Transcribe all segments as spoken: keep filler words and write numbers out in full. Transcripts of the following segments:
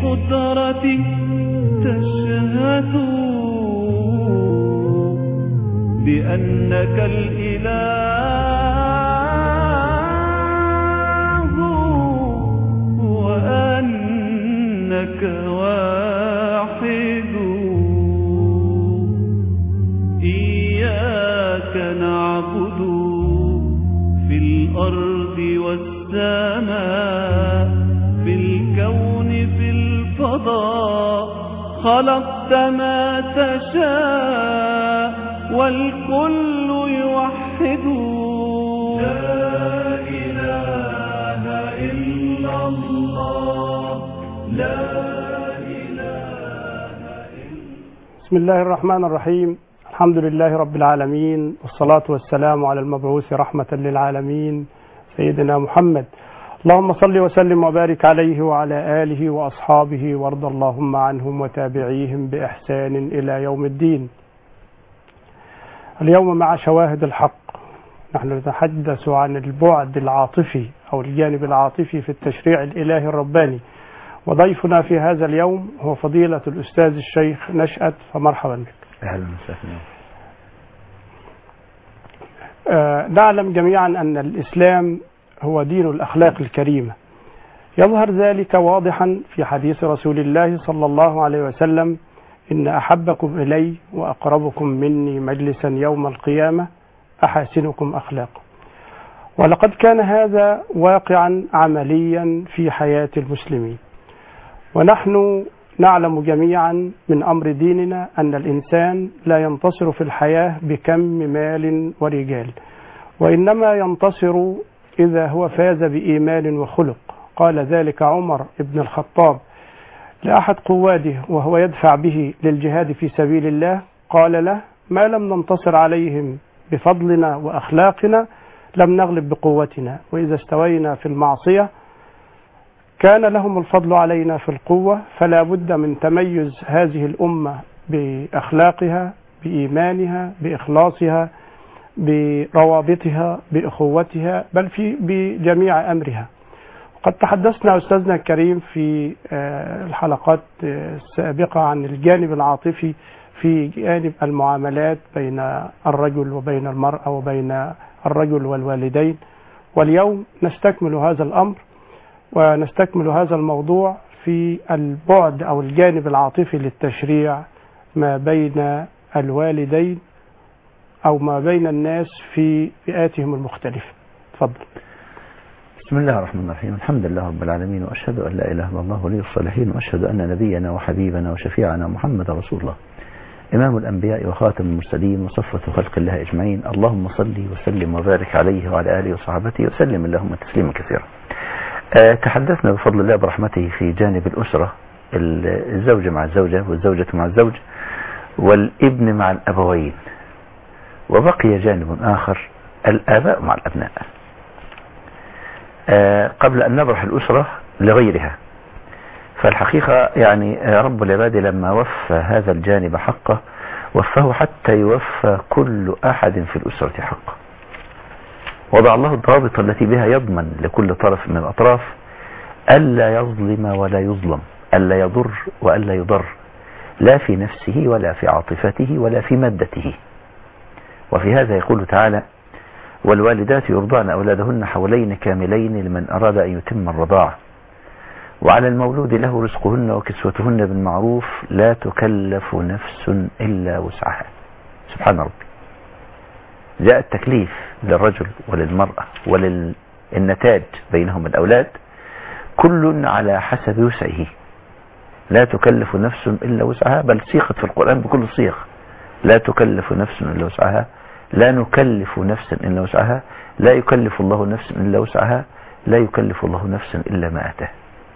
بالقدرة تشهد بأنك الإله وأنك واحد. إياك نعبد في الأرض والسماء، في الكون في الفضاء، خلقت ما تشاء والكل يوحد. لا إله إلا الله، لا إله إلا. بسم الله الرحمن الرحيم. الحمد لله رب العالمين، والصلاة والسلام على المبعوث رحمة للعالمين سيدنا محمد. اللهم صل وسلم وبارك عليه وعلى آله وأصحابه، وارض اللهم عنهم وتابعيهم بإحسان إلى يوم الدين. اليوم مع شواهد الحق نحن نتحدث عن البعد العاطفي أو الجانب العاطفي في التشريع الإلهي الرباني، وضيفنا في هذا اليوم هو فضيلة الأستاذ الشيخ نشأت، فمرحبا بك. أهلا وسهلا. آه نعلم جميعا أن الإسلام هو دين الأخلاق الكريمة، يظهر ذلك واضحا في حديث رسول الله صلى الله عليه وسلم: إن أحبكم إلي وأقربكم مني مجلسا يوم القيامة أحاسنكم أخلاقا. ولقد كان هذا واقعا عمليا في حياة المسلمين، ونحن نعلم جميعا من أمر ديننا أن الإنسان لا ينتصر في الحياة بكم مال ورجال، وإنما ينتصر إذا هو فاز بإيمان وخلق. قال ذلك عمر بن الخطاب لأحد قواده وهو يدفع به للجهاد في سبيل الله، قال له: ما لم ننتصر عليهم بفضلنا وأخلاقنا لم نغلب بقوتنا، وإذا استوينا في المعصية كان لهم الفضل علينا في القوة. فلا بد من تميز هذه الأمة بأخلاقها، بإيمانها، بإخلاصها، بروابطها، بأخوتها، بل في بجميع أمرها. قد تحدثنا أستاذنا الكريم في الحلقات السابقة عن الجانب العاطفي في جانب المعاملات بين الرجل وبين المرأة وبين الرجل والوالدين، واليوم نستكمل هذا الأمر ونستكمل هذا الموضوع في البعد أو الجانب العاطفي للتشريع ما بين الوالدين أو ما بين الناس في فئاتهم المختلفة. تفضل. بسم الله الرحمن الرحيم. الحمد لله رب العالمين، وأشهد أن لا إله إلا الله ولي الصالحين، وأشهد أن نبينا وحبيبنا وشفيعنا محمد رسول الله، إمام الأنبياء وخاتم المرسلين وصفة خلق الله أجمعين. اللهم صل وسلم وبارك عليه وعلى آله وصحبه وسلم اللهم تسليما كثيرا. أه تحدثنا بفضل الله برحمته في جانب الأسرة، الزوجة مع الزوجة والزوجة مع الزوج والابن مع الأبوين، وبقي جانب آخر الآباء مع الأبناء. أه قبل أن نبرح الأسرة لغيرها، فالحقيقة يعني رب العباد لما وفى هذا الجانب حقه وفاه حتى يوفى كل أحد في الأسرة حقه. وضع الله الضوابط التي بها يضمن لكل طرف من الأطراف ألا يظلم ولا يظلم، ألا يضر وألا يضر، لا في نفسه ولا في عاطفته ولا في مادته. وفي هذا يقول تعالى: والوالدات يرضعن أولادهن حولين كاملين لمن أراد أن يتم الرضاعة، وعلى المولود له رزقهن وكسوتهن بالمعروف، لا تكلف نفس إلا وسعها. سبحان ربي. جاء التكليف للرجل وللمرأة وللنتاج بينهم الأولاد كل على حسب وسعه، لا تكلف نفس إلا وسعها، بل صيغت في القرآن بكل صيغ: لا تكلف نفس إلا وسعها، لا نكلف نفسا إلا وسعها، لا يكلف الله نفسا إلا وسعها، لا يكلف الله نفسا إلا ما آتاه.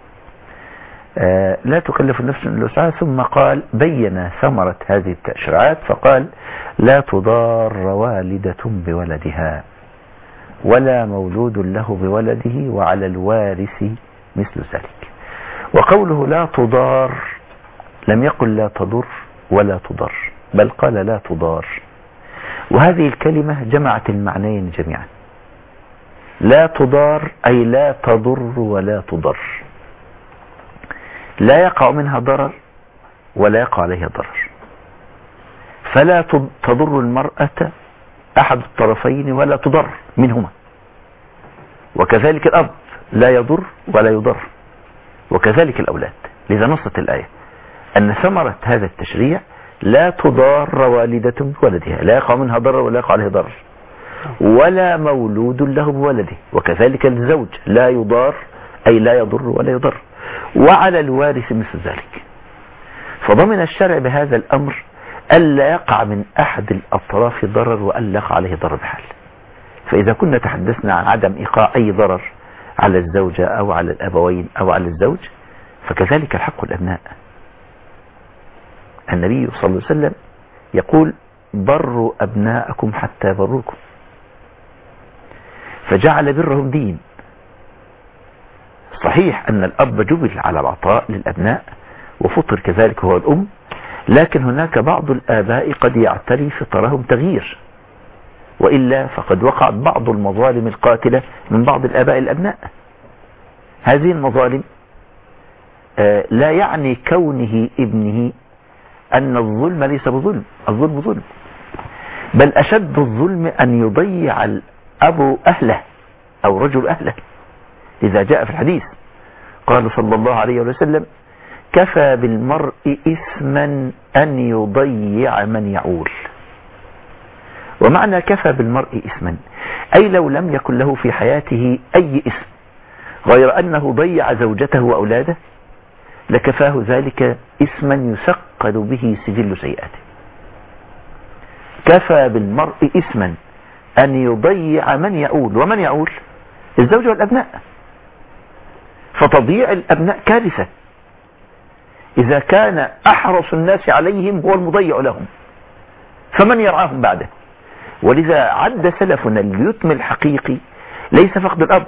آه لا تكلف نفس إلا وسعها. ثم قال بين ثمرة هذه التشريعات فقال: لا تضار والدة بولدها ولا مولود له بولده وعلى الوارث مثل ذلك. وقوله لا تضار لم يقل لا تضر ولا تضر، بل قال لا تضار، وهذه الكلمة جمعت المعنيين جميعا. لا تضار أي لا تضر ولا تضر. لا يقع منها ضرر ولا يقع عليها ضرر، فلا تضر المرأة أحد الطرفين ولا تضر منهما، وكذلك الأب لا يضر ولا يضر، وكذلك الأولاد. لذا نصت الآية أن ثمرة هذا التشريع لا تضار والدة بولدها، لا يقع منها ضرر ولا يقع عليه ضرر، ولا مولود له بولده، وكذلك الزوج لا يضار أي لا يضر ولا يضر، وعلى الوارث مثل ذلك. فضمن الشرع بهذا الأمر ألا يقع من أحد الأطراف ضرر وألا يقع عليه ضرر بحال. فإذا كنا تحدثنا عن عدم إيقاع أي ضرر على الزوجة أو على الأبوين أو على الزوج، فكذلك الحق الأبناء. النبي صلى الله عليه وسلم يقول بروا أبناءكم حتى يبروكم، فجعل برهم دين. صحيح أن الأب جبل على العطاء للأبناء وفطر كذلك هو الأم، لكن هناك بعض الآباء قد يعتري فطرهم تغيير، وإلا فقد وقعت بعض المظالم القاتلة من بعض الآباء الأبناء. هذه المظالم آه لا يعني كونه ابنه أن الظلم ليس بظلم، الظلم ظلم، بل أشد الظلم أن يضيع الأب أهله أو رجل أهله. إذا جاء في الحديث قال صلى الله عليه وسلم كفى بالمرء إثما أن يضيع من يعول. ومعنى كفى بالمرء إثما أي لو لم يكن له في حياته أي إثم غير أنه ضيع زوجته وأولاده لكفاه ذلك إثما يثقل به سجل سيئاته. كفى بالمرء إثما أن يضيع من يعول، ومن يعول؟ الزوج والأبناء. فتضييع الأبناء كارثة إذا كان أحرص الناس عليهم هو المضيع لهم، فمن يرعاهم بعده؟ ولذا عد سلفنا اليتم الحقيقي ليس فقد الأب.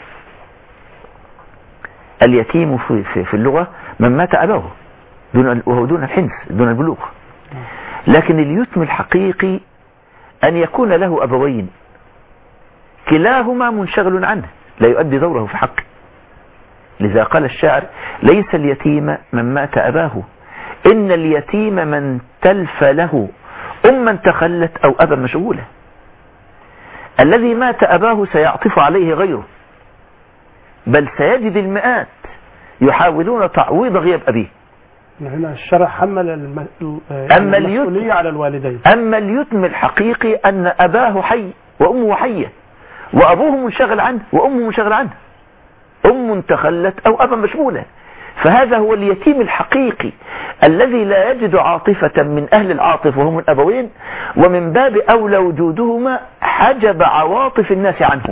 اليتيم في, في, في اللغة من مات أباه دون وهو دون الحنس دون البلوغ، لكن اليتم الحقيقي أن يكون له أبوين كلاهما منشغل عنه لا يؤدي دوره في حقه. لذا قال الشاعر ليس اليتيم من مات أباه، إن اليتيم من تلف له أما تخلت أو أبا مشغولة. الذي مات أباه سيعطف عليه غيره، بل سيجد المئات يحاولون تعويض غياب أبيه. هنا الشرع حمل الم... أما المسؤولية على الوالدين. أما اليتم الحقيقي أن أباه حي وأمه حية، وأبوه منشغل عنه وأمه منشغل عنه، أم تخلت أو أبا مشغولة. فهذا هو اليتيم الحقيقي الذي لا يجد عاطفة من أهل العاطف وهم الأبوين، ومن باب أولى وجودهما حجب عواطف الناس عنه،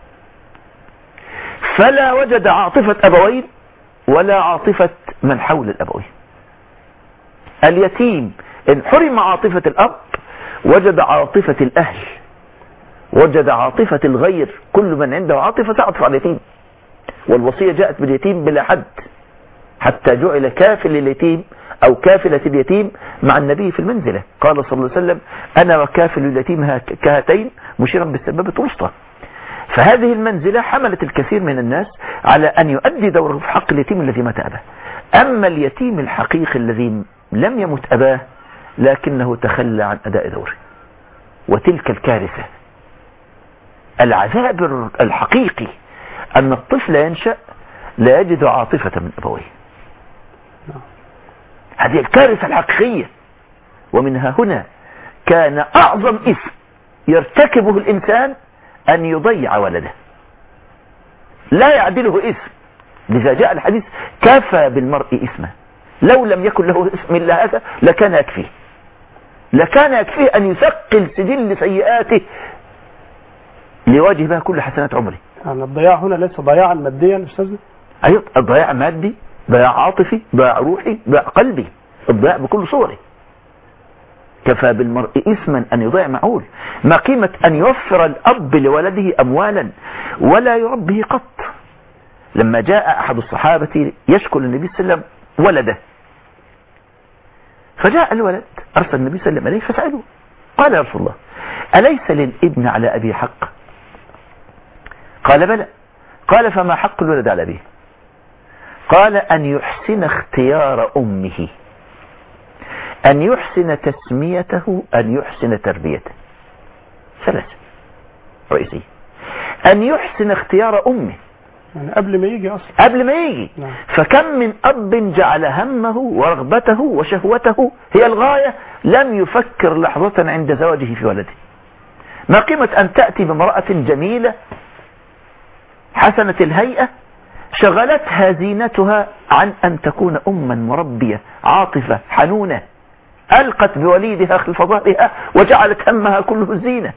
فلا وجد عاطفة أبوين ولا عاطفة من حول الأبوين. اليتيم إن حرم عاطفة الأب وجد عاطفة الأهل، وجد عاطفة الغير، كل من عنده عاطفة تعطف على اليتيم. والوصية جاءت باليتيم بلا حد، حتى جعل كافل اليتيم أو كافلة اليتيم مع النبي في المنزلة. قال صلى الله عليه وسلم أنا وكافل اليتيم كهاتين، مشيرا بالسبابة الوسطى. فهذه المنزلة حملت الكثير من الناس على أن يؤدي دوره في حق اليتيم الذي مات أباه. أما اليتيم الحقيقي الذي لم يمت أباه لكنه تخلى عن أداء دوره، وتلك الكارثة. العذاب الحقيقي أن الطفل ينشأ لا يجد عاطفة من أبويه. هذه الكارثة الحقيقية. ومنها هنا كان أعظم إثم يرتكبه الإنسان أن يضيع ولده، لا يعدله إثم. لذا جاء الحديث كفى بالمرء إثما، لو لم يكن له إثم إلا هذا لكان يكفيه، لكان يكفيه أن يثقل سجل سيئاته ليواجه بها كل حسنات عمره. يعني الضياع هنا ليس ضياعا ماديا أستاذنا؟ أيوة، الضياع مادي، ضياع عاطفي، ضياع روحي، ضياع قلبي، الضياع بكل صوره. كفى بالمرء إثما أن يضيع معول. ما قيمة أن يوفر الأب لولده أموالا ولا يربيه قط؟ لما جاء أحد الصحابة يشكو للنبي صلى الله عليه وسلم ولده، فجاء الولد أرسل النبي صلى الله عليه وسلم إليه فسأله، قال يا رسول الله أليس للابن على أبي حق؟ قال بلى. قال فما حق الولد على أبيه؟ قال أن يحسن اختيار أمه، أن يحسن تسميته، أن يحسن تربيته. ثلاثة رئيسية. أن يحسن اختيار أمه، يعني قبل ما يجي أصلا، قبل ما يجي. نعم. فكم من أب جعل همه ورغبته وشهوته هي الغاية، لم يفكر لحظة عند زواجه في ولده. ما قيمة أن تأتي بامرأة جميلة حسنة الهيئة شغلتها زينتها عن أن تكون أما مربية عاطفة حنونة، ألقت بوليدها خلف ظهرها وجعلت همها كله الزينة.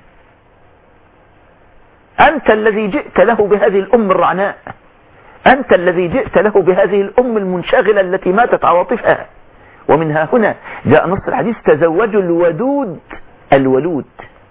أنت الذي جئت له بهذه الأم الرعناء، أنت الذي جئت له بهذه الأم المنشغلة التي ماتت عواطفها. ومنها هنا جاء نص الحديث: تزوجوا الودود الولود.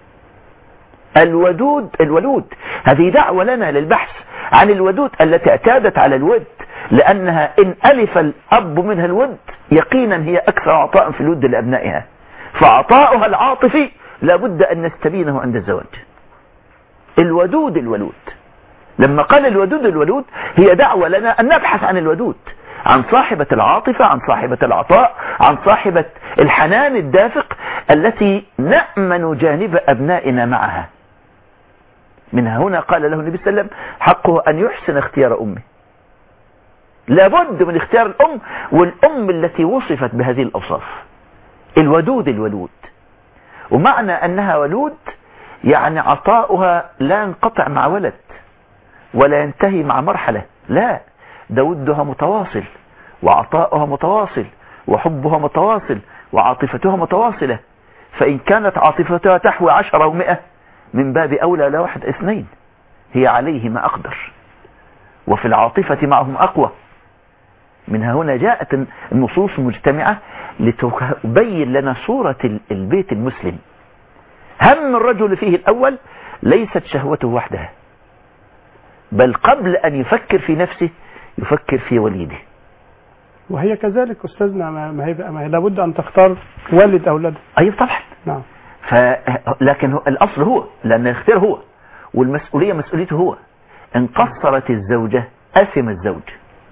الودود الولود، هذه دعوة لنا للبحث عن الودود التي اعتادت على الود، لأنها إن ألف الأب منها الود يقينا هي أكثر عطاء في الود لأبنائها، فعطاؤها العاطفي لابد أن نستبينه عند الزواج. الودود الولود، لما قال الودود الولود هي دعوة لنا أن نبحث عن الودود، عن صاحبة العاطفة، عن صاحبة العطاء، عن صاحبة الحنان الدافق التي نأمن جانب أبنائنا معها. من هنا قال له النبي صلى الله عليه وسلم: حقه أن يحسن اختيار أمه. لابد من اختيار الأم، والأم التي وصفت بهذه الأوصاف، الودود الولود. ومعنى أنها ولود يعني عطاؤها لا ينقطع مع ولد ولا ينتهي مع مرحلة، لا، ده ودها متواصل وعطاؤها متواصل وحبها متواصل وعاطفتها متواصلة. فإن كانت عاطفتها تحوي عشرة ومئة من باب أولى لا واحد اثنين، هي عليه ما أقدر، وفي العاطفة معهم أقوى. منها هنا جاءت النصوص مجتمعة لتبين لنا صورة البيت المسلم. هم الرجل فيه الأول ليست شهوته وحدها، بل قبل أن يفكر في نفسه يفكر في وليده. وهي كذلك أستاذنا، ما هي ما هي لابد أن تختار والد أولادها. أيوة طبعا. نعم. ف... لكن الأصل هو، لأن يختار هو، والمسؤولية مسؤوليته هو. إن قصرت الزوجة أثم الزوج،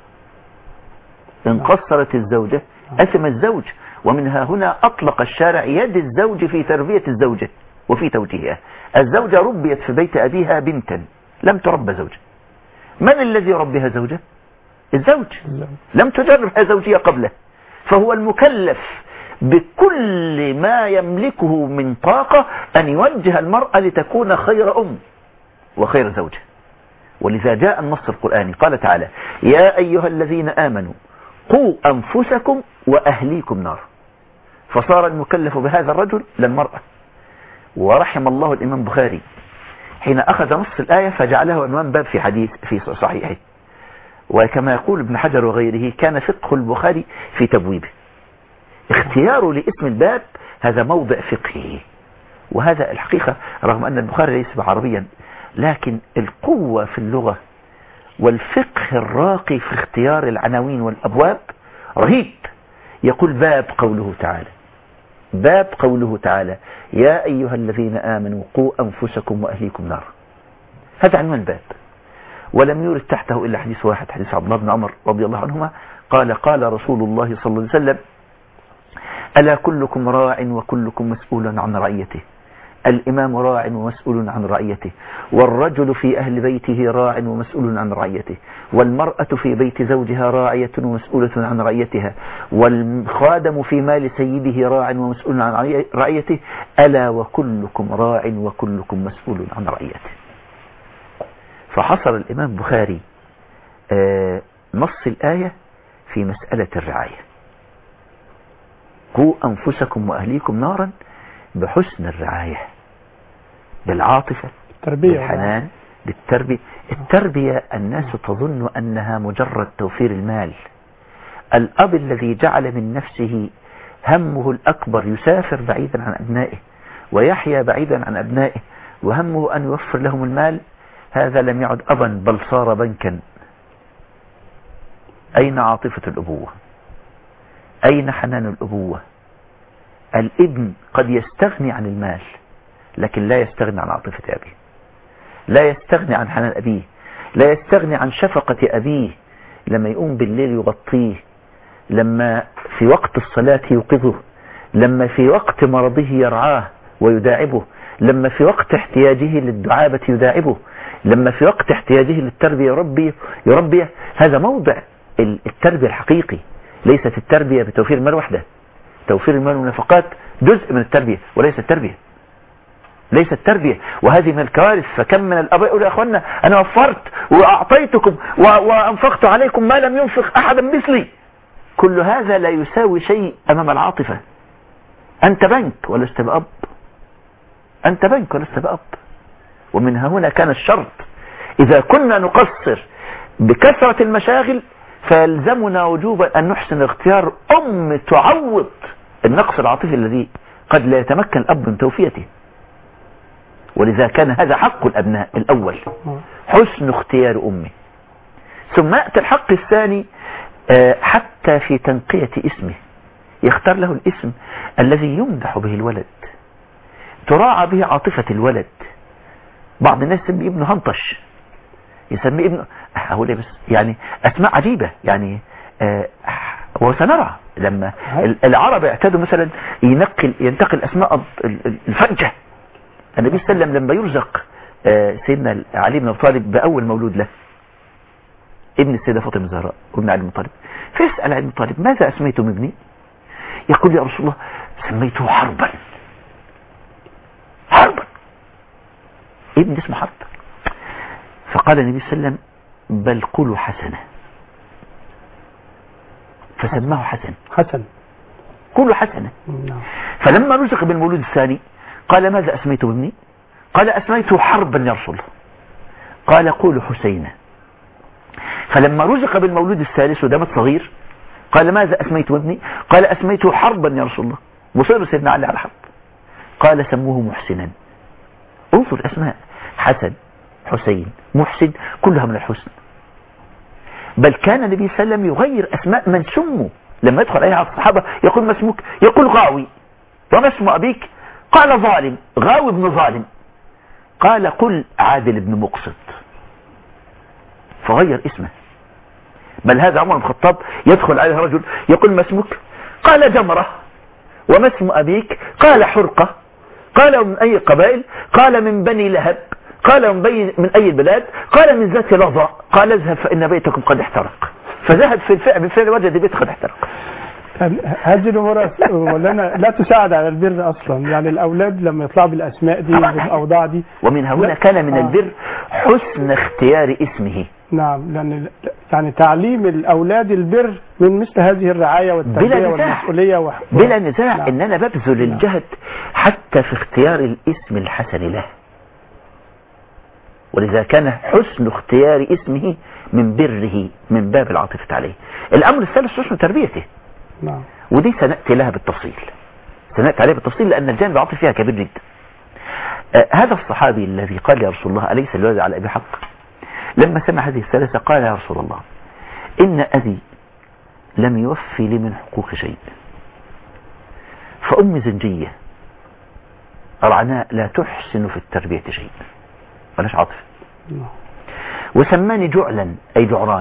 إن قصرت الزوجة أثم الزوج. ومنها هنا أطلق الشارع يد الزوج في تربية الزوجة وفي توجيهها. الزوجة ربيت في بيت أبيها بنتا، لم تربى زوجة. من الذي يربيها زوجة؟ الزوج. لم تجربها زوجية قبله، فهو المكلف بكل ما يملكه من طاقة أن يوجه المرأة لتكون خير أم وخير زوجة. ولذا جاء النص القرآني قال تعالى: يا أيها الذين آمنوا قوا أنفسكم وأهليكم نار. فصار المكلف بهذا الرجل للمرأة. ورحم الله الإمام بخاري حين أخذ نص الآية فجعله عنوان باب في حديث في صحيحه. وكما يقول ابن حجر وغيره كان فقه البخاري في تبويبه. اختياره لاسم الباب هذا موضع فقهي. وهذا الحقيقة رغم أن البخاري ليس عربيا، لكن القوة في اللغة والفقه الراقي في اختيار العناوين والأبواب رهيب. يقول باب قوله تعالى، باب قوله تعالى: يا أيها الذين آمنوا قوا أنفسكم وأهليكم نار. هذا عنوان باب، ولم يورد تحته إلا حديث واحد، حديث عبد الله بن عمر رضي الله عنهما قال: قال رسول الله صلى الله عليه وسلم: ألا كلكم راع وكلكم مسؤول عن رعيته. الإمام راع ومسؤول عن رعيته، والرجل في أهل بيته راع ومسؤول عن رعيته، والمرأة في بيت زوجها راعية ومسؤولة عن رعيتها، والخادم في مال سيده راع ومسؤول عن رعيته. ألا وكلكم راع وكلكم مسؤول عن رعيته. فحصر الإمام بخاري نص الآية في مسألة الرعاية: قوا أنفسكم وأهليكم نارا، بحسن الرعاية، بالعاطفة، بالحنان، بالتربية. التربية الناس تظن أنها مجرد توفير المال. الأب الذي جعل من نفسه همه الأكبر يسافر بعيدا عن أبنائه ويحيا بعيدا عن أبنائه وهمه أن يوفر لهم المال، هذا لم يعد أبا بل صار بنكا. أين عاطفة الأبوة؟ أين حنان الأبوة؟ الابن قد يستغني عن المال لكن لا يستغني عن عاطفة أبيه، لا يستغني عن حنان أبيه، لا يستغني عن شفقة أبيه، لما يقوم بالليل يغطيه، لما في وقت الصلاة يوقظه، لما في وقت مرضه يرعاه ويداعبه، لما في وقت احتياجه للدعابة يداعبه، لما في وقت احتياجه للتربية يربي يربيه. هذا موضع التربية الحقيقي. ليست التربية بتوفير المال وحده، توفير المال والنفقات جزء من التربية وليس التربية، ليس التربية. وهذه من الكوارث. فكم من الأباء يقول يا أخوانا أنا وفرت وأعطيتكم وأنفقت عليكم ما لم ينفق أحدا مثلي. كل هذا لا يساوي شيء أمام العاطفة. أنت بنك ولست بأب، أنت بنك ولست بأب. ومن هنا كان الشرط إذا كنا نقصر بكثرة المشاغل فيلزمنا وجوبا أن نحسن اختيار أم تعوض النقص العاطفي الذي قد لا يتمكن الأب من توفيته. ولذا كان هذا حق الأبناء الأول، حسن اختيار أمه. ثم يأتي الحق الثاني حتى في تنقية اسمه، يختار له الاسم الذي يمدح به الولد، تراعى به عاطفة الولد. بعض الناس يسمي ابنه هنطش، يسمي ابنه أقول بس يعني أسماء عجيبة يعني. آه وسنرى لما العرب اعتادوا مثلا ينقل ينتقل أسماء الفجة. النبي صلى الله عليه وسلم لما يرزق آه سيدنا علي بن ابي طالب بأول مولود له، ابن السيدة فاطمة الزهراء وابن علي بن طالب، فيسأل علي بن طالب ماذا أسميتم ابني؟ يقول يا رسول الله سميته حربا. حربا، ابن اسمه حرب. فقال النبي صلى الله عليه وسلم بل قولوا حسنة، فسماه حسن. حسن قولوا حسنة. فلما رزق بالمولود الثاني قال ماذا أسميته ابني؟ قال أسميته حربا يا رسول الله. قال قولوا حسينة. فلما رزق بالمولود الثالث ودمت صغير قال ماذا أسميته ابني؟ قال أسميته حربا يا رسول الله. مصير سيدنا علي على حرب. قال سموه محسنا. انظر أسماء، حسن، حسين، محسن، كلها من الحسن. بل كان النبي صلى الله عليه وسلم يغير أسماء من سموا. لما يدخل أي على الصحابة يقول ما اسمك؟ يقول غاوي. وما اسم أبيك؟ قال ظالم. غاوي ابن ظالم. قال قل عادل ابن مقسط. فغير اسمه. بل هذا عمر بن الخطاب يدخل عليه رجل يقول ما اسمك؟ قال جمرة. وما اسم أبيك؟ قال حرقة. قال من أي قبائل؟ قال من بني لهب. قال من, بي من أي البلاد؟ قال من ذات لظى. قال اذهب فإن بيتكم قد احترق. فذهب في الفعل بالفعل وجد بيت قد احترق. هذه الأمور لنا لا تساعد على البر أصلا. يعني الأولاد لما يطلعوا بالأسماء دي والأوضاع دي. ومن هنا كان من البر حسن اختيار اسمه. نعم، لأن يعني تعليم الأولاد البر من مثل هذه الرعاية والتربية والمسؤولية و... بلا نزاع. نعم. إن أنا ببذل الجهد حتى في اختيار الاسم الحسن له. ولذا كان حسن اختيار اسمه من بره من باب العاطفة عليه. الأمر الثالث حسن تربيته. نعم. ودي سنأتي لها بالتفصيل، سنأتي عليها بالتفصيل لأن الجانب العاطفي فيها كبير جدا. آه هذا الصحابي الذي قال يا رسول الله أليس الولد على أبي حق؟ لما سمع هذه الثلاثة قال يا رسول الله إن أبي لم يوفي لي من حقوق شيء، فأمي زنجية رعناء لا تحسن في التربية شيء، ولاش عاطفة. وسماني جعلا أي جعران،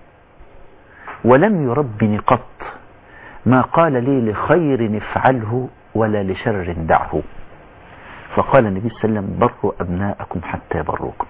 ولم يربني قط ما قال لي لخير افعله ولا لشر دعه. فقال النبي صلى الله عليه وسلم بروا أبناءكم حتى يبروكم.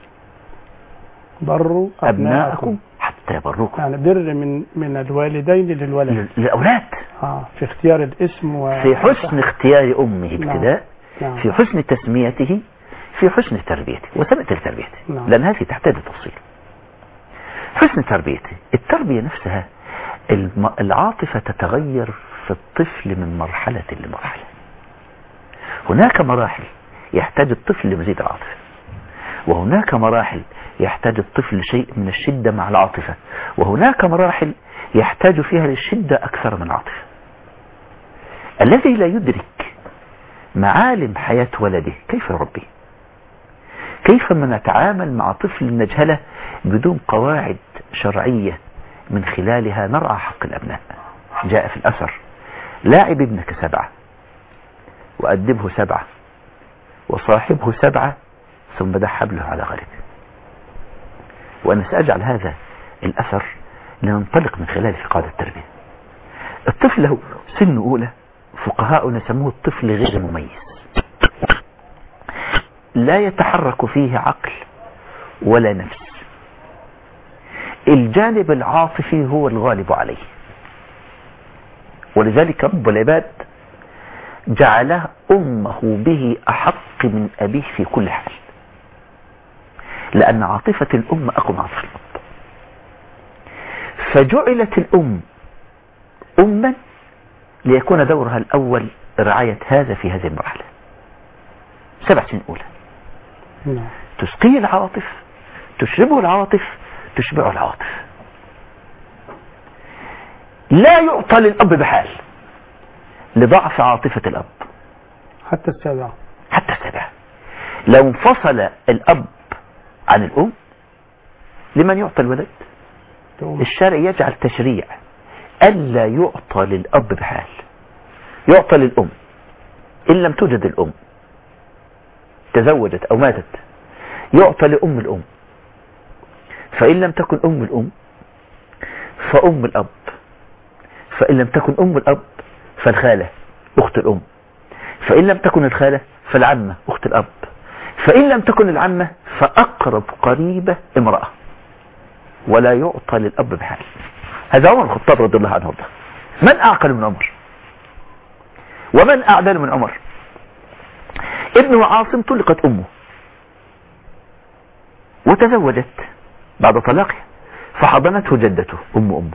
بروا أبناءكم حتى يبروكم، يعني بر من من الوالدين للولد للأولاد. آه في اختيار الاسم و... في حسن اختيار أمه ابتداء. نعم. في حسن تسميته، في حسن تربيته. وسنأتي لتربيته. نعم. لأن هذه تحتاج تفصيل. حسن تربيته، التربية نفسها العاطفة تتغير في الطفل من مرحلة لمرحلة. هناك مراحل يحتاج الطفل لمزيد العاطفة، وهناك مراحل يحتاج الطفل شيء من الشدة مع العاطفة، وهناك مراحل يحتاج فيها للشدة أكثر من العاطفة. الذي لا يدرك معالم حياة ولده كيف يربيه؟ كيف ما نتعامل مع طفل نجهله بدون قواعد شرعية من خلالها نرعى حق الأبناء؟ جاء في الأثر لاعب ابنك سبعة وأدبه سبعة وصاحبه سبعة ثم دع حبله على غرب. وأنا سأجعل هذا الأثر لننطلق من خلاله في قاعدة التربية. الطفل له سن أولى فقهاؤنا سموه الطفل غير مميز، لا يتحرك فيه عقل ولا نفس، الجانب العاطفي هو الغالب عليه، ولذلك رب العباد جعله أمه به أحق من أبيه في كل حال، لأن عاطفة الأم أقوى من عاطفة الأب. فجعلت الأم أما ليكون دورها الأول رعاية هذا في هذه المرحلة. سبع سنين أولى تسقيه العواطف، تشربه العواطف، تشبعه العواطف. لا يعطى للأب بحال لضعف عاطفة الأب حتى السابعة. حتى السابعة لو انفصل الأب عن الأم لمن يعطى الولد؟ الشارع يجعل تشريع ألا يعطى للأب بحال، يعطى للأم إن لم توجد الأم، تزوجت أو ماتت يعطى لأم الأم، فإن لم تكن أم الأم فأم الأب، فإن لم تكن أم الأب فالخالة أخت الأم، فإن لم تكن الخالة فالعمة أخت الأب، فإن لم تكن العمة فأقرب قريبة امرأة، ولا يعطى للأب بحال. هذا عمر الخطاب رضي الله عنه وارضاه. من أعقل من عمر ومن أعدل من عمر؟ ابنه عاصم طلقت أمه وتزوجت بعد طلاقها، فحضنته جدته أم أمه،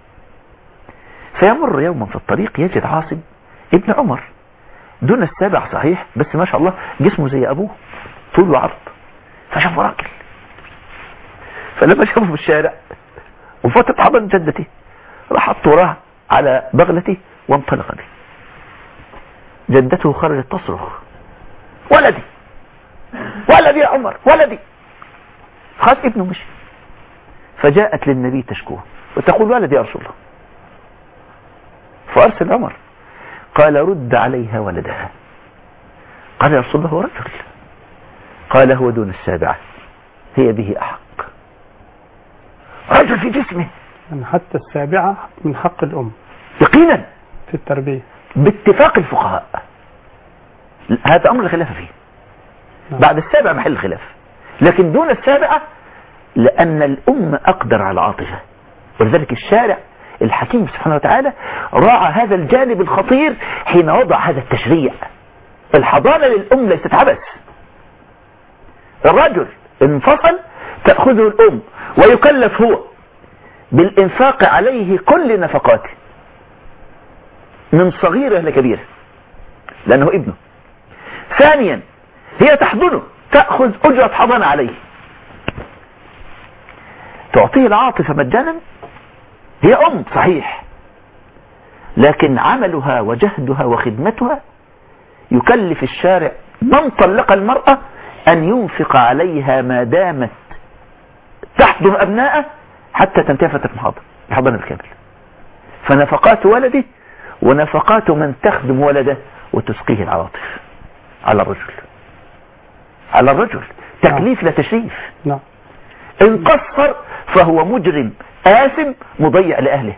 فيمر يوما في الطريق يجد عاصم ابن عمر دون السابع صحيح، بس ما شاء الله جسمه زي أبوه طول وعرض، فشافه راجل. فلما شافه في الشارع وفتت حضن جدته راح حط وراه على بغلته وانطلق به. جدته خرجت تصرخ: ولدي ولدي يا عمر ولدي. خاف ابنه مشي، فجاءت للنبي تشكوه وتقول: ولدي يا رسول الله. فأرسل عمر قال: رد عليها ولدها. قال: يا رسول الله هو رجل. قال: هو دون السابعة، هي به أحق. رجل في جسمه، يعني حتى السابعة من حق الأم يقينا في التربية باتفاق الفقهاء. هذا أمر الخلاف فيه. نعم. بعد السابعة محل الخلاف، لكن دون السابعة لأن الأم أقدر على العاطفة، ولذلك الشارع الحكيم سبحانه وتعالى راعى هذا الجانب الخطير حين وضع هذا التشريع. الحضانة للأم ليست عبث. الرجل انفصل تأخذه الأم ويكلف هو بالإنفاق عليه كل نفقاته من صغيرة لكبيرة لأنه ابنه. ثانيا هي تحضنه، تأخذ أجرة حضن عليه، تعطيه العاطفة مجانا. هي أم صحيح، لكن عملها وجهدها وخدمتها يكلف الشارع من طلق المرأة أن ينفق عليها ما دامت تحضن أبناءه حتى تنتهي فترة الحضانة الحضانة الكامل. فنفقات ولده ونفقات من تخدم ولده وتسقيه العواطف على الرجل، على الرجل تكليف لا تشريف. نعم. إن قصر فهو مجرم آثم مضيع لأهله.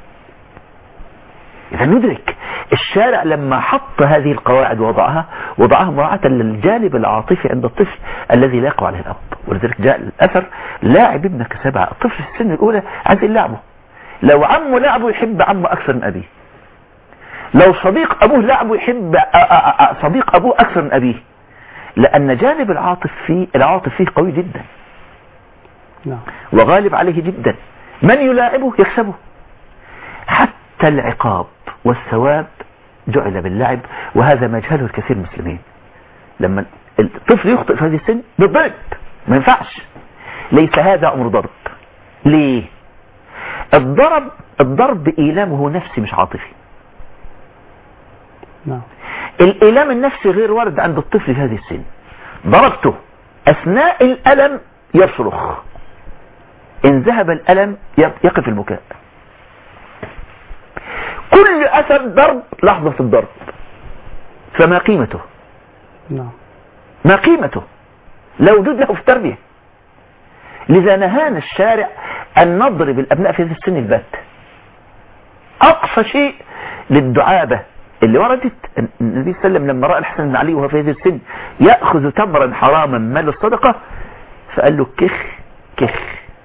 إذا ندرك الشارع لما حط هذه القواعد ووضعها وضعها مراعاة للجانب العاطفي عند الطفل الذي لا يقوى عليه الأب. ولذلك جاء الأثر: لاعب ابنك سبعة. الطفل في السن الأولى عايز يلعبه، لو عمه لعبه يحب عمه أكثر من أبيه، لو صديق أبوه لعبه يحب صديق أبوه أكثر من أبيه، لأن جانب العاطف فيه العاطف فيه قوي جدا وغالب عليه جدا. من يلاعبه يكسبه. حتى العقاب والثواب جعل باللعب، وهذا ما يجهله الكثير من المسلمين. لما الطفل يخطئ في هذه السن بالضرب، ما ينفعش. ليس هذا أمر ضرب. ليه؟ الضرب الضرب إيلامه نفسي مش عاطفي. نعم. الإيلام النفسي غير وارد عند الطفل في هذه السن. ضربته أثناء الألم يصرخ، إن ذهب الألم يقف البكاء. كل أثر ضرب لحظة الضرب، فما قيمته؟ نعم. ما قيمته؟ لا وجود له في التربية. لذا نهانا الشارع أن نضرب الأبناء في هذا السن البات. أقصى شيء للدعابة اللي وردت النبي صلى الله عليه وسلم لما رأى الحسن بن علي وهو في هذا السن يأخذ تمرا حراما مال الصدقة فقال له كخ كخ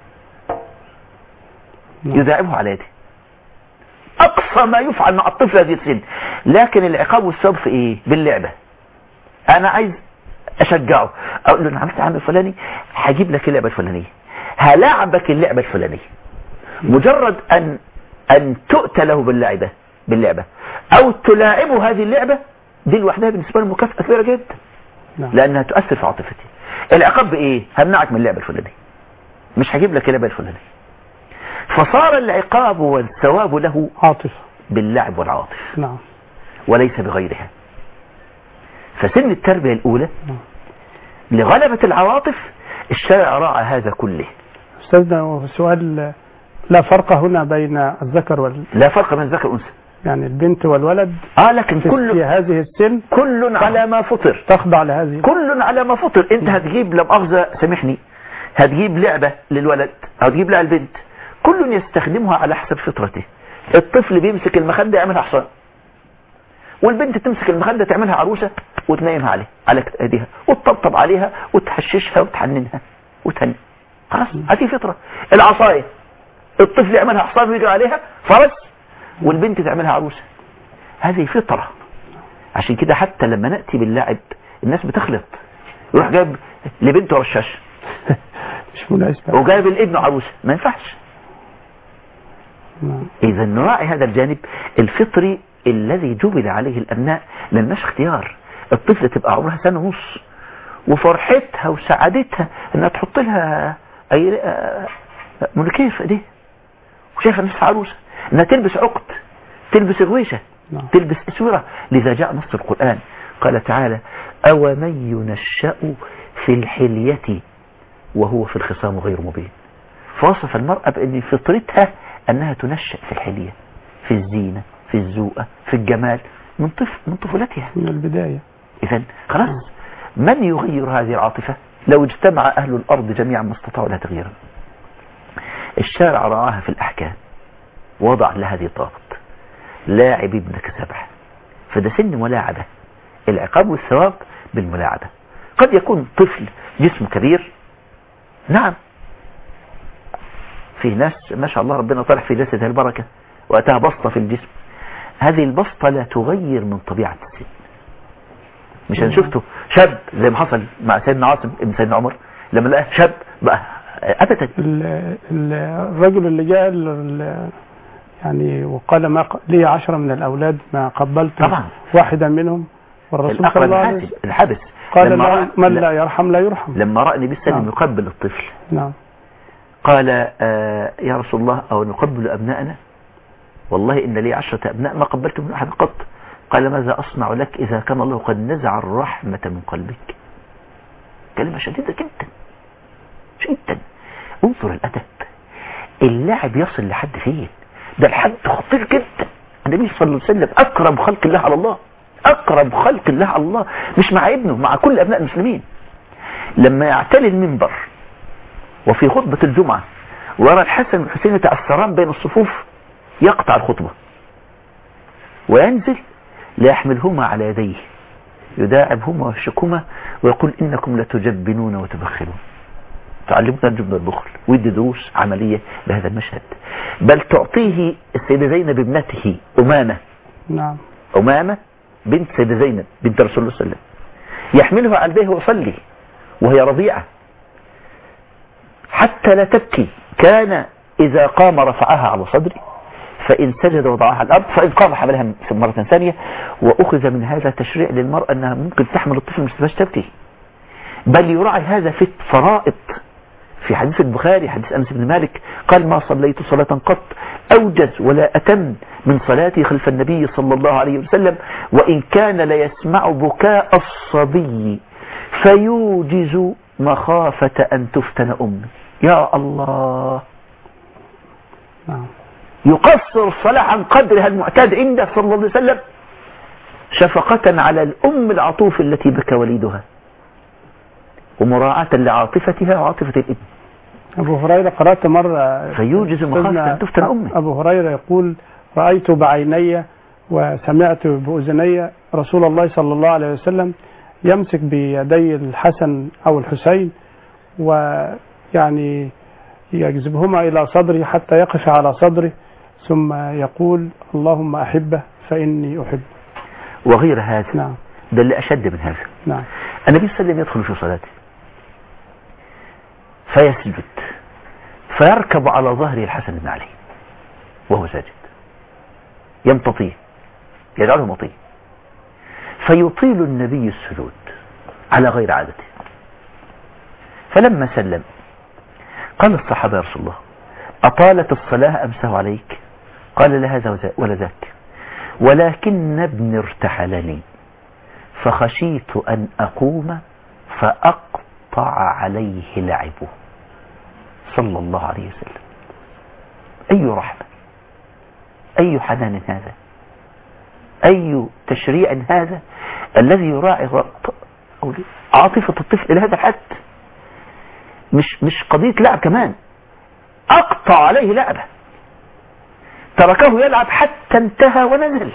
يداعبه على يده. أقصى ما يفعل مع الطفل هذه السن. لكن العقاب والثواب في إيه؟ باللعبة. أنا عايز أشجعه أقول له أنا عملت عمل فلاني هجيب لك اللعبة الفلانية هلاعبك اللعبة الفلانية. مجرد أن أن تؤتى له باللعبة باللعبة أو تلاعبه هذه اللعبة دي لوحدها بالنسبة له مكافأة كبيرة جدا لأنها تؤثر في عاطفته. العقاب بإيه؟ همنعك من اللعبة الفلانية مش هجيب لك اللعبة الفلانية. فصار العقاب والثواب له عاطفة باللعب والعاطف نعم وليس بغيرها. فسن التربية الأولى لغلبة العواطف الشارع راعى هذا كله. أستاذنا سؤال، لا فرق هنا بين الذكر وال لا فرق بين الذكر والأنثى يعني البنت والولد اه لكن كل في هذه السن كل على ما فطر تخضع لهذه كل على ما فطر. انت هتجيب لا مؤاخذة سامحني هتجيب لعبة للولد او هتجيب لها البنت كل يستخدمها على حسب فطرته. الطفل بيمسك المخدة يعملها حصان والبنت تمسك المخدة تعملها عروسة وتنيمها عليها على ايديها وتطبطب عليها وتحششها وتحننها وتهني خلاص هذه فطرة. العصاية الطفل يعملها حصان ويجري عليها فرس والبنت تعملها عروسة هذه فطرة. عشان كده حتى لما نأتي باللعب الناس بتخلط يروح جايب لبنته رشاش مش مناسبة وجايب الابن عروسة ما ينفعش. إذا نراعي هذا الجانب الفطري الذي جبل عليه الأبناء للناش اختيار. الطفلة تبقى عمرها سنة ونص وفرحتها وسعادتها انها تحط لها اي منكيف دي وشايفه نفسها عروسه انها تلبس عقد تلبس غويشه تلبس اسوره. لذا جاء نص القرآن قال تعالى أو من ينشأ في الحلية وهو في الخصام غير مبين. فوصف المرأة بأن فطرتها أنها تنشأ في الحلية في الزينة في الزوءة في الجمال من طفل من طفولتها من البداية. إذن خلاص من يغير هذه العاطفة؟ لو اجتمع أهل الأرض جميعا ما استطاعوا لها تغييرا. الشارع رعاها في الأحكام وضع لها ذي ضابط لاعب ابنك سبعة فده سن ملاعبة. العقاب والثواب بالملاعبة. قد يكون طفل جسمه كبير نعم في ناس ما شاء الله ربنا طرح في جسدها البركة وأتاها بسطة في الجسم. هذه البسطة لا تغير من طبيعة السن. مش هنشوفته شاب زي ما حصل مع سيدنا عاصم ابن سيدنا عمر لما لقاه شاب بقى أبدا. الرجل اللي جاء يعني وقال ما لي عشرة من الأولاد ما قبلت طبعا واحدا منهم والرسول صلى الله عليه وسلم الحابس قال لا من لا يرحم لا يرحم. لما رأى النبي صلى الله عليه وسلم يقبل الطفل نعم قال آه يا رسول الله أو نقبل أبناءنا والله إن لي عشرة أبناء ما قبلت من أحد قط. قال ماذا أصنع لك إذا كان الله قد نزع الرحمة من قلبك. كلمة شديدة جدا جدا. انظر الأدب اللعب يصل لحد فين. ده الحد خطير جدا. النبي صلى الله عليه وسلم أكرم خلق الله على الله أكرم خلق الله على الله مش مع ابنه مع كل أبناء المسلمين. لما يعتلي المنبر وفي خطبة الجمعة ويرى الحسن والحسين يتأثران بين الصفوف يقطع الخطبة وينزل ليحملهما على يديه يداعبهما ويشكهما ويقول إنكم لتجبنون وتبخلون تعلمون الجبن والبخل ويدي دروس عملية بهذا المشهد. بل تعطيه السيدة زينب ابنته أمامة نعم أمامة بنت سيدة زينب بنت رسول الله صلى الله عليه وسلم يحملها على يديه ويصلي وهي رضيعة حتى لا تبكي. كان إذا قام رفعها على صدره فإن سجد وضعها على الأرض فإن قام حملها مرة ثانية. وأخذ من هذا تشريع للمرأة أنها ممكن تحمل الطفل مش تبقاش تبكي. بل يراعي هذا في الفرائض. في حديث البخاري حديث أنس بن مالك قال ما صليت صلاة قط أوجز ولا أتم من صلاتي خلف النبي صلى الله عليه وسلم وإن كان ليسمع بكاء الصبي فيوجز مخافة أن تفتن أمي. يا الله يقصر الصلاة عن قدرها المعتاد عنده صلى الله عليه وسلم شفقة على الأم العطوف التي بكى وليدها ومراعاة لعاطفتها وعاطفة الابن. أبو هريرة قرأت مرة فيوجز مخافة أن تفتن أمه. أبو هريرة يقول رأيت بعيني وسمعت بأذني رسول الله صلى الله عليه وسلم يمسك بيدي الحسن أو الحسين ويعني يجذبهما إلى صدري حتى يقف على صدري ثم يقول اللهم أحبه فإني أحب. وغير هذا. نعم. ده اللي أشد من هذا. نعم. النبي صلى الله عليه وسلم يدخل في صلاته فيسجد فيركب على ظهره الحسن بن علي وهو ساجد يمتطيه يجعله مطيه فيطيل النبي السجود على غير عادته. فلما سلم قال الصحابة يا رسول الله أطالت الصلاة أمسه عليك؟ قال لا هذا ولا ذاك، ولكن ابن ارتحلني فخشيت أن أقوم فأقطع عليه لعبه صلى الله عليه وسلم. أي رحمة، أي حنان هذا، أي تشريع هذا الذي يراعي عاطفة الطفل إلى هذا الحد. مش مش قضية لعب كمان، أقطع عليه لعبه، تركه يلعب حتى انتهى ونزل،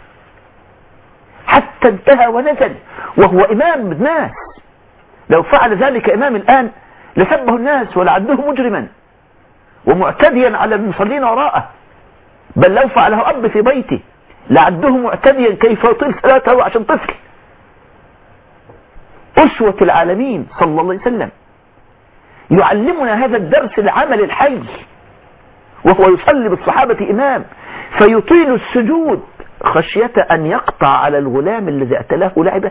حتى انتهى ونزل وهو إمام الناس. لو فعل ذلك إمام الآن لسبه الناس ولعده مجرما ومعتديا على المصلين وراءه، بل لو فعله أب في بيته لعده معتديا كيف يطيل صلاته عشان طفل. أسوة العالمين صلى الله عليه وسلم يعلمنا هذا الدرس العمل الحي وهو يصلي بالصحابة إمام فيطيل السجود خشية أن يقطع على الغلام الذي أتلاه لعبه.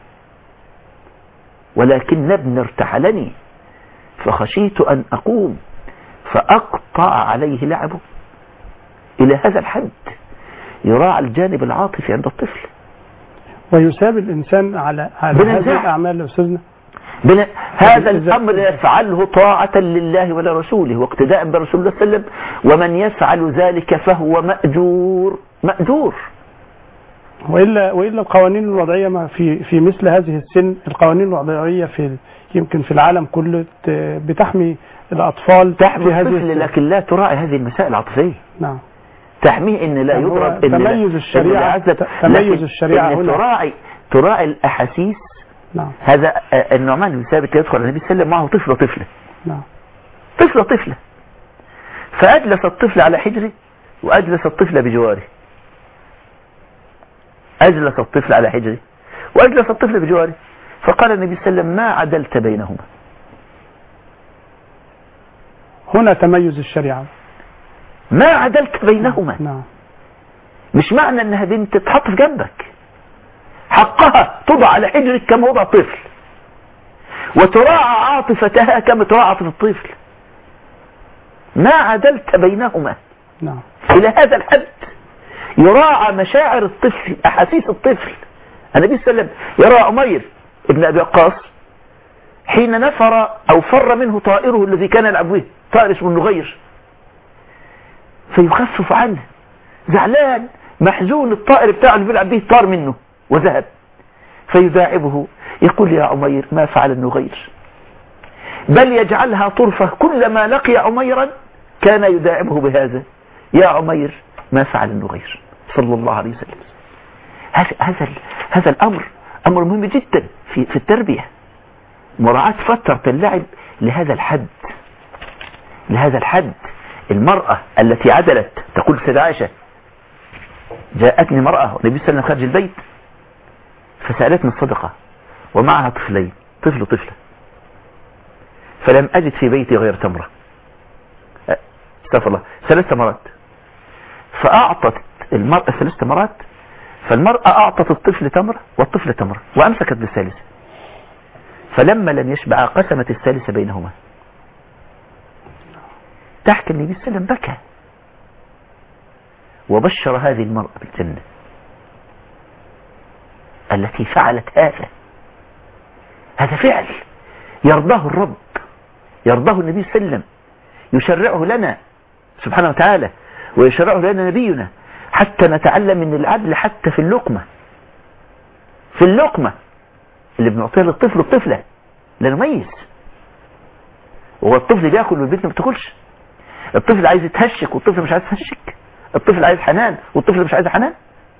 ولكن ابن ارتحلني فخشيت أن أقوم فأقطع عليه لعبه. إلى هذا الحد يراعى الجانب العاطفي عند الطفل ويساب الإنسان على هذه الأعمال. أستاذنا بنا هذا الأمر يفعله طاعة لله ولرسوله واقتداء برسول الله صلى الله عليه وسلم، ومن يفعل ذلك فهو مأجور مأجور. وإلا وإلا القوانين الوضعية ما في في مثل هذه السن، القوانين الوضعية في يمكن في العالم كله بتحمي الأطفال تحمي هذه السن، لكن لا تراعي هذه المسائل العاطفية. نعم. تحميه ان لا يضرب، ان تميز الشريعة تميز الشريعة هنا تراعي تراعي الأحاسيس. نعم. هذا النعمان بن ثابت يدخل النبي صلى الله عليه وسلم معه طفلة طفلة نعم. طفلة طفلة فأجلس الطفل على حجره وأجلس الطفل بجواره، أجلس الطفل على حجره وأجلس الطفل بجواره، فقال النبي صلى الله عليه وسلم ما عدلت بينهما. هنا تميز الشريعة، ما عدلت بينهما. نعم. مش معنى انها بنت تتحط في جنبك، حقها تضع على حجرك كما وضع طفل، وتراعى عاطفتها كما تراعى عاطفة الطفل. ما عدلت بينهما. نعم. إلى هذا الحد يراعى مشاعر الطفل، أحاسيس الطفل. النبي صلى الله عليه وسلم يرى عمير ابن أبي وقاص حين نفر أو فر منه طائره الذي كان يلعب به، طائر اسمه النغير، فيخفف عنه، زعلان محزون، الطائر بتاعه اللي بيلعب به طار منه وذهب، فيداعبه يقول يا عمير ما فعل النغير، بل يجعلها طرفة كلما لقي عميرا كان يداعبه بهذا، يا عمير ما فعل النغير صلى الله عليه وسلم. هذا هذا الأمر أمر مهم جدا في في التربية، مراعاة فترة اللعب لهذا الحد لهذا الحد. المرأة التي عدلت تقول سيدة عائشة جاءتني مرأة والنبي صلى الله عليه وسلم خارج البيت فسألتني الصدقة ومعها طفلين، طفل وطفلة، فلم أجد في بيتي غير تمرة، استغفر الله، ثلاث تمرات، فأعطت المرأة ثلاث تمرات، فالمرأة أعطت الطفل تمرة والطفل تمرة وأمسكت بالثالثة، فلما لم يشبع قسمت الثالثة بينهما. تحكي النبي صلى الله عليه وسلم بكى وبشر هذه المرأة بالجنة التي فعلت هذا. هذا فعل يرضاه الرب، يرضاه النبي صلى الله عليه وسلم، يشرعه لنا سبحانه وتعالى ويشرعه لنا نبينا حتى نتعلم من العدل حتى في اللقمة، في اللقمة اللي بنعطيها للطفل والطفلة لنميز. وهو الطفل بياكل والبنت ما بتاكلش. الطفل عايز يتهشك والطفل مش عايز يتهشك. الطفل عايز حنان والطفل مش عايز حنان.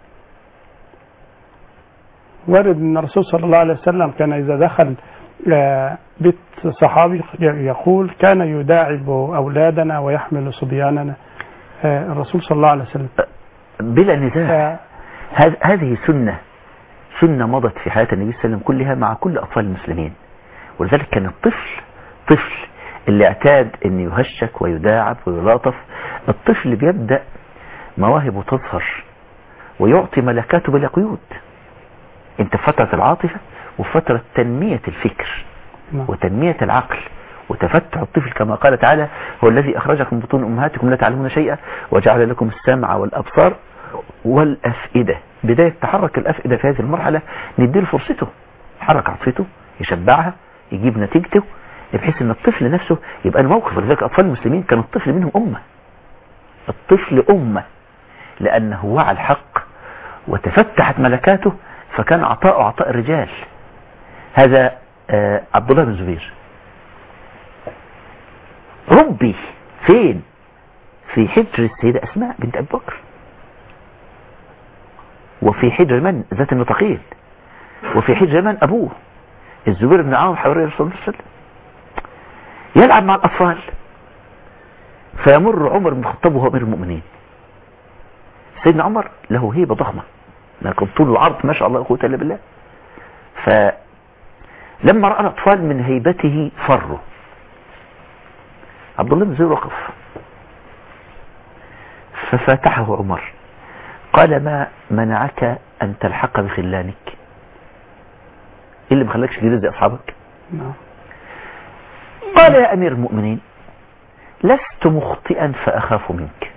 وارد ان الرسول صلى الله عليه وسلم كان اذا دخل بيت صحابي يقول كان يداعب اولادنا ويحمل صبياننا. الرسول صلى الله عليه وسلم بلا نزاع هذه سنة سنة مضت في حياة النبي صلى الله عليه وسلم كلها مع كل أطفال المسلمين. ولذلك كان الطفل طفل اللي اعتاد أن يهشك ويداعب ويلاطف، الطفل بيبدأ مواهبه تظهر ويعطي ملكاته بلا قيود. انت في فترة العاطفة وفترة تنمية الفكر وتنمية العقل وتفتح الطفل كما قال تعالى: هو الذي أخرجكم من بطون أمهاتكم لا تعلمون شيئا وجعل لكم السمع والأبصار والأفئدة. بداية تحرك الأفئدة في هذه المرحلة نديله فرصته، يحرك عطفته، يشبعها، يجيب نتيجته، بحيث ان الطفل نفسه يبقى الموقف. ولذلك أطفال المسلمين كان الطفل منهم أمة. الطفل أمة لأنه وعى الحق وتفتحت ملكاته، فكان عطاء عطاء الرجال. هذا آه عبد الله بن زبير ربي فين؟ في حجر السيدة أسماء بنت أبي بكر، وفي حجر من؟ ذات النطاقين، وفي حجر من؟ أبوه الزبير بن عوام حواري رسول الله صلى الله عليه وسلم. يلعب مع الأطفال، فيمر عمر بن الخطاب وهو أمير المؤمنين. سيدنا عمر له هيبة ضخمة لكن طول العرض ما شاء الله قوة إلا بالله. فلما رأى الأطفال من هيبته فروا. عبد الله بن زبير وقف ففاتحه عمر قال: ما منعك أن تلحق بخلانك؟ إيه اللي ما خلاكش تجري زي أصحابك؟ قال: يا أمير المؤمنين لست مخطئا فأخاف منك.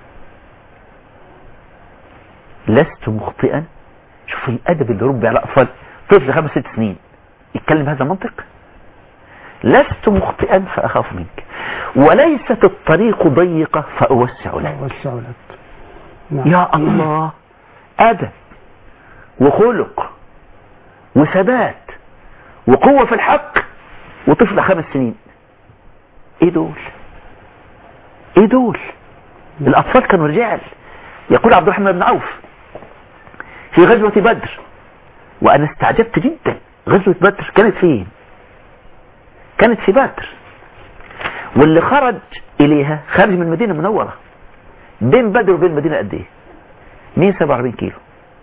لست مخطئا. شوف الأدب اللي ربي على أطفال طفل خمس ست سنين يتكلم هذا المنطق. لست مخطئا فأخاف منك وليست الطريق ضيقة فأوسع لك. أوسع لك. نعم. يا الله، أدب وخلق وثبات وقوة في الحق وطفل خمس سنين. ايه دول؟ ايه دول؟ الأطفال كانوا رجال. يقول عبد الرحمن بن عوف في غزوة بدر، وأنا استعجبت جدا، غزوة بدر كانت فين؟ كانت في بدر، واللي خرج إليها خارج من المدينة المنورة. بين بدر وبين المدينة قد ايه؟ مئة وسبعة وأربعين كيلو،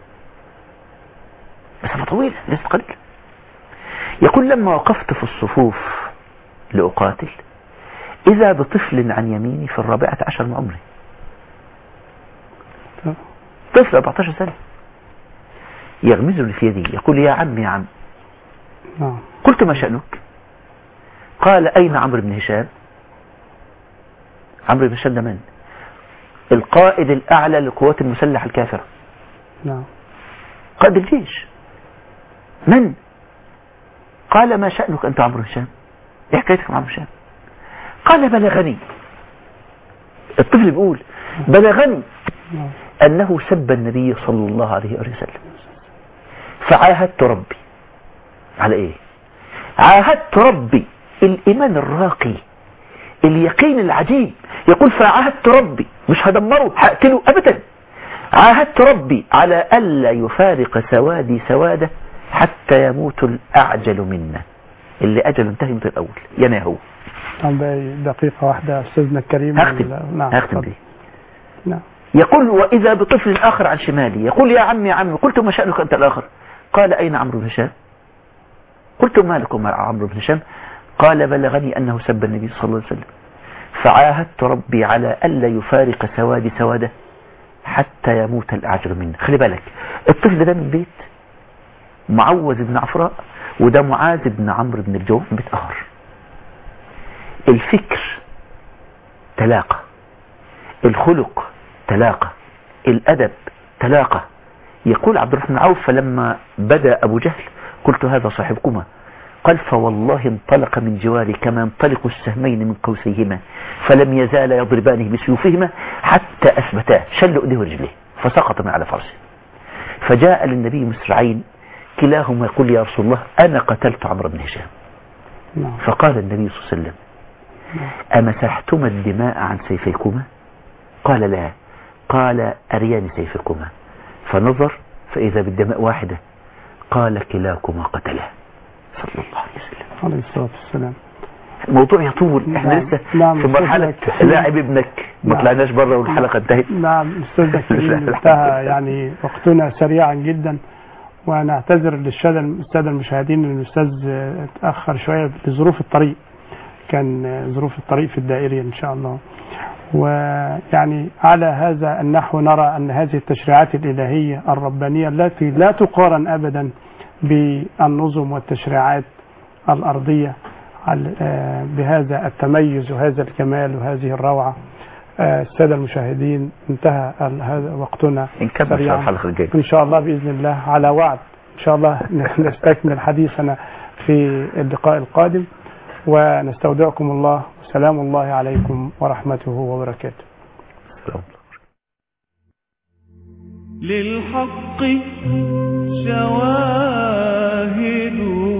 مسافة طويلة ليست قليلة. يقول: لما وقفت في الصفوف لأقاتل إذا بطفل عن يميني في الرابعة عشر من عمري. طفل أربعة عشر سنة يغمزني في يدي يقول: يا عم يا عم. قلت: ما شأنك؟ قال: أين عمرو بن هشام؟ عمرو بن هشام ده من؟ القائد الأعلى للقوات المسلحة الكافرة. نعم. قائد الجيش. من؟ قال: ما شأنك أنت عمرو بن هشام؟ إيه حكايتك مع عمرو بن هشام؟ قال: بلغني. الطفل بيقول: بلغني أنه سب النبي صلى الله عليه وسلم، فعاهدت ربي على إيه؟ عاهدت ربي الإيمان الراقي اليقين العجيب. يقول: فعاهدت ربي، مش هدمره هقتله أبدا. عاهدت ربي على ألا يفارق سوادي سواده حتى يموت الأعجل منا. اللي أجل انتهي من الأول يا هو. دقيقة واحدة أستاذنا الكريم. هختم نعم. هختم دي. نعم. يقول: وإذا بطفل آخر عن شمالي يقول: يا عمي يا عمي. قلت: ما شأنك أنت الآخر؟ قال: أين عمرو بن هشام؟ قلت: ما لكم مع عمرو بن هشام؟ قال: بلغني أنه سب النبي صلى الله عليه وسلم، فعاهدت ربي على ألا يفارق سوادي سواده حتى يموت الأعجل منه. خلي بالك، الطفل ده من بيت معوذ بن عفراء، وده معاذ بن عمرو بن الجوف من بيت آخر. الفكر تلاقى، الخلق تلاقى، الأدب تلاقى. يقول عبد الرحمن بن عوف: فلما بدأ أبو جهل قلت: هذا صاحبكما. قال: فوالله انطلق من جواري كما ينطلق السهمين من قوسيهما، فلم يزال يضربانه بسيوفهما حتى أثبتاه، شلوا ايديه ورجليه فسقط من على فرسه. فجاء للنبي مسرعين كلاهما يقول: يا رسول الله أنا قتلت عمرو بن هشام. فقال النبي صلى الله عليه وسلم: أمسحتما الدماء عن سيفيكما؟ قال لا. قال أريان سيفكما. فنظر فإذا بالدماء واحدة. قال كلاكما قتله صلى الله عليه وسلم عليه الصلاة والسلام. الموضوع يطول. احنا نعم. لسه نعم. في مرحلة لاعب ابنك، ما نعم. طلعناش بره والحلقة انتهت. نعم أستاذ كريم، انتهى يعني وقتنا سريعا جدا، ونعتذر للسادة السادة المشاهدين ان الأستاذ تأخر شوية لظروف الطريق، كان ظروف الطريق في الدائري إن شاء الله. ويعني على هذا النحو نرى أن هذه التشريعات الإلهية الربانية التي لا تقارن أبدا بالنظم والتشريعات الأرضية بهذا التميز وهذا الكمال وهذه الروعة. السادة المشاهدين انتهى هذا وقتنا، نكمل في الحلقة الجاية إن شاء الله بإذن الله على وعد. إن شاء الله نستكمل حديثنا في اللقاء القادم، ونستودعكم الله. سلام الله عليكم ورحمته وبركاته. للحق شواهد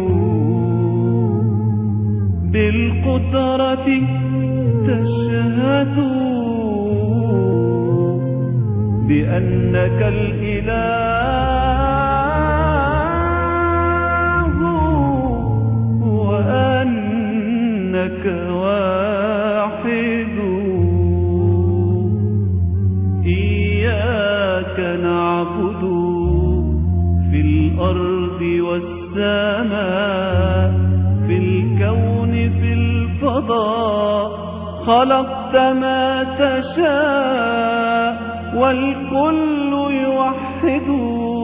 بالقدرة تشهد بأنك الإله وأنك واحد. إياك نعبد في الأرض والسماء، في الكون في الفضاء، خلقت ما تشاء والكل يوحد.